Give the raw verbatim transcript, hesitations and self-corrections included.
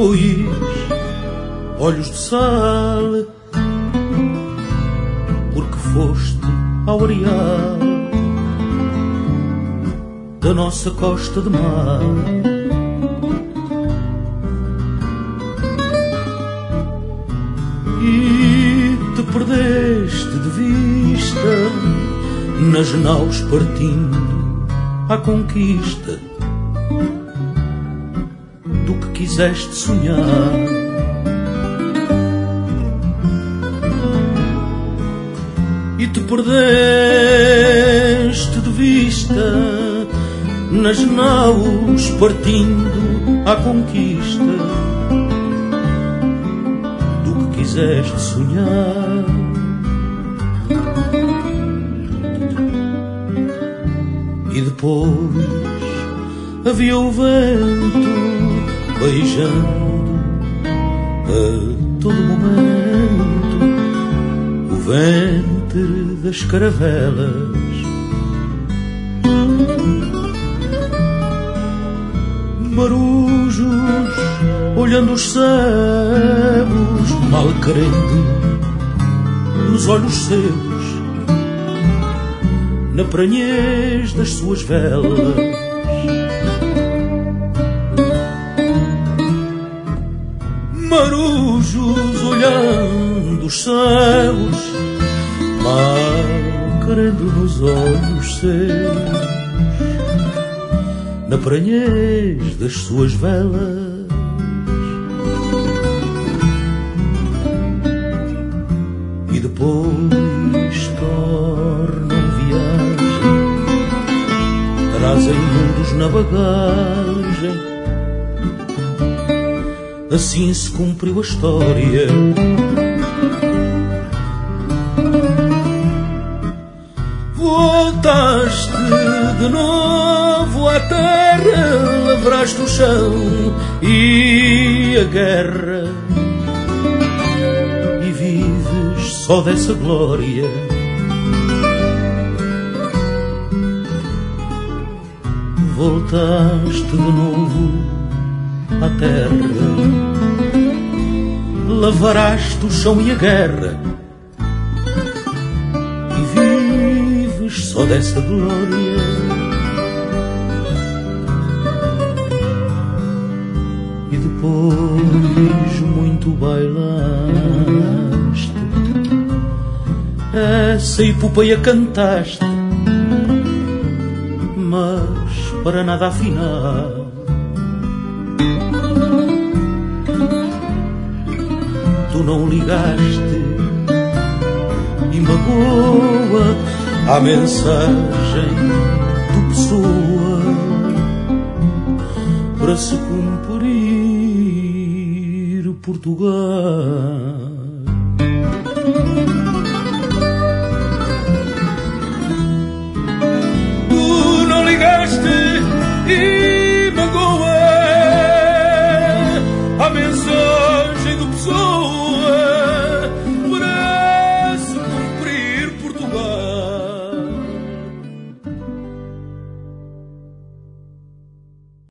azuis, olhos de sal, porque foste ao areal da nossa costa de mar. E te perdeste de vista nas naus partindo à conquista do que quiseste sonhar. E te perdeste de vista nas naus partindo à conquista do que quiseste sonhar. E depois havia o vento beijando a todo momento o ventre das caravelas. Marujos olhando os céus, mal querendo nos olhos seus, na pranhez das suas velas. Marujos olhando os céus, mal querendo nos olhos seus, na pranhez das suas velas. E depois tornam viagem, trazem mundos na bagagem. Assim se cumpriu a história. Voltaste de novo à terra, lavraste o chão e a guerra, e vives só dessa glória. Voltaste de novo à terra, lavraste o chão e a guerra, só dessa glória. E depois muito bailaste, essa epopeia cantaste, mas para nada afinal. Tu não ligaste e magoa a mensagem do Pessoa para se cumprir Portugal. Tu não ligaste e magoa a mensagem do Pessoa